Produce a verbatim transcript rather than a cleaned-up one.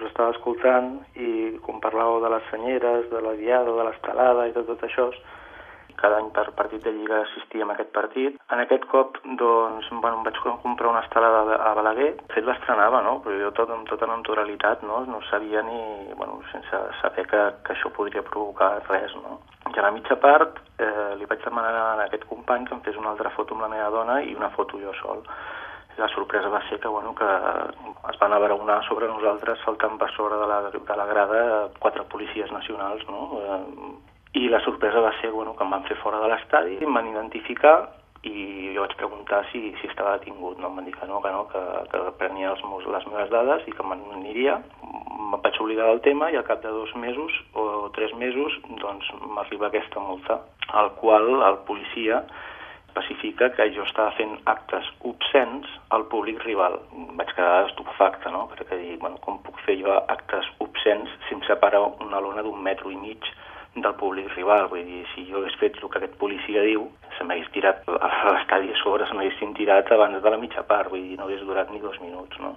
us estava escoltant i quan parlàveu de les senyeres, de la diada, de l'estelada i tot, tot això, cada any per partit de Lliga assistíem a aquest partit. En aquest cop, doncs, bueno, em vaig comprar una estelada a Balaguer. De fet, l'estrenava, no? Però jo tot, amb tota naturalitat, no? No sabia ni, bueno, sense saber que, que això podria provocar res, no? I a la mitja part eh, li vaig demanar a aquest company que em fes una altra foto amb la meva dona i una foto jo sol. La sorpresa va ser que, bueno, que es van abraonar sobre nosaltres saltant per sobre de la, de la grada quatre policies nacionals, no? Eh, I la sorpresa va ser, bueno, que em van fer fora de l'estadi, em van identificar i jo vaig preguntar si, si estava detingut. No? Em van dir que no, que no, que, que prenia els meus, les meves dades i que me'n aniria. Em vaig oblidar del tema i al cap de dos mesos o tres mesos doncs m'arriba aquesta multa, al qual el policia especifica que jo estava fent actes obscens al públic rival. Vaig quedar estupefacte, no? Perquè dic, bueno, com puc fer jo actes obscens sense parar una lona d'un metro i mig del públic rival? Vull dir, si jo hagués fet el que aquest policia diu, se m'hagués tirat a l'estadi a sobre, se m'haguessin tirat abans de la mitja part, vull dir, no hagués durat ni dos minuts, no?